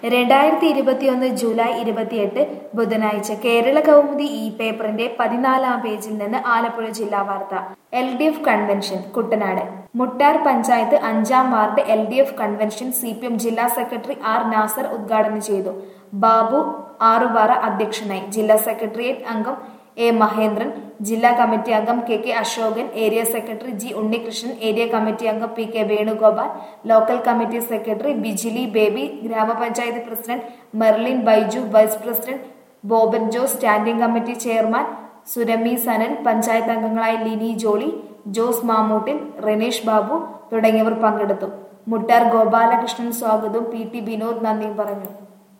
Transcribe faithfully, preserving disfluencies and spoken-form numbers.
രണ്ടായിരത്തി ഇരുപത്തിയൊന്ന് ജൂലൈ ഇരുപത്തിയെട്ട് ബുധനാഴ്ച കേരള കൗമുദി ഈ പേപ്പറിന്റെ പതിനാലാം പേജിൽ നിന്ന് ആലപ്പുഴ ജില്ലാ വാർത്ത. L D F convention Kuttanad. Muttar panchayat അഞ്ചാം ward L D F convention C P M ജില്ലാ സെക്രട്ടറി ആർ നാസർ ഉദ്ഘാടനം ചെയ്തു. ബാബു ആറുപാറ അധ്യക്ഷനായി. ജില്ലാ സെക്രട്ടേറിയറ്റ് അംഗം എ മഹേന്ദ്രൻ, ജില്ലാ കമ്മിറ്റി അംഗം K K Ashokan, area secretary G Unnikrishnan, area committee അംഗം P K Venugopal, local committee secretary Bijili Baby, ഗ്രാമപഞ്ചായത്ത് president Merlin Baiju, vice president Boban Jose, standing committee chairman Surami Sanal, panchayat അംഗങ്ങളായ ലിനി ജോളി, ജോസ് മാമൂട്ടിൽ, റനേഷ് ബാബു തുടങ്ങിയവർ പങ്കെടുത്തു. മുട്ടാർ ഗോപാലകൃഷ്ണൻ സ്വാഗതവും പി ടി ബിനോദ് നന്ദിയും പറഞ്ഞു.